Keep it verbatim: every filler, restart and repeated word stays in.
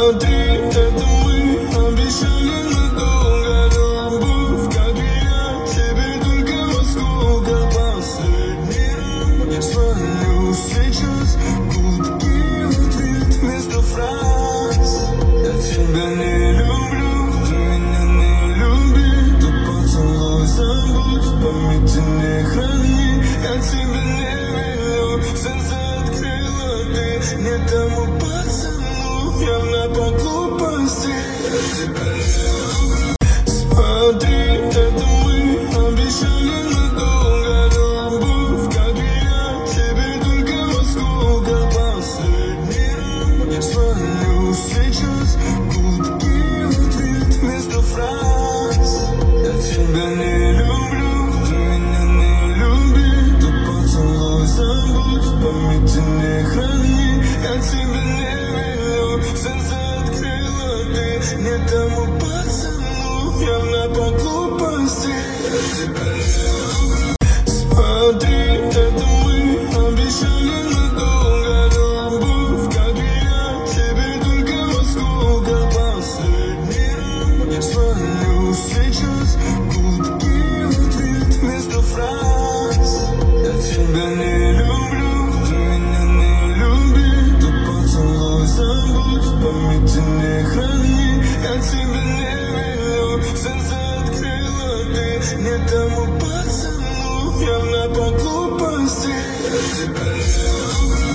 Смотри, это мы обещали надолго любовь, как и я, тебе только в осколках. Последний раз звоню сейчас, гудки в ответ вместо фраз. Я тебя не люблю, ты меня не люби, ты поцелуй забудь, в памяти не храни. Я тебя не виню, сердце открыла ты не тому пацану, явно по глупости. Я тебя не люблю. Смотри, это мы обещали надолго любовь, как и я, тебе только в осколках. Последний раз звоню сейчас, гудки в ответ вместо фраз. Я тебя не люблю, ты меня не люби, ты поцелуй забудь, в памяти не храни. Я тебя не виню, сердце открыла ты не тому пацану, явно по глупости. Я тебя не люблю. Смотри, это мы обещали надолго любовь, как и я, тебе только в осколках. Последний раз звоню сейчас, гудки в ответ вместо фраз. Я тебя не люблю, ты меня не люби, ты поцелуй забудь, в памяти не храни. Я тебя не виню, сердце открыла ты не тому пацану, явно по глупости. Я тебя не люблю.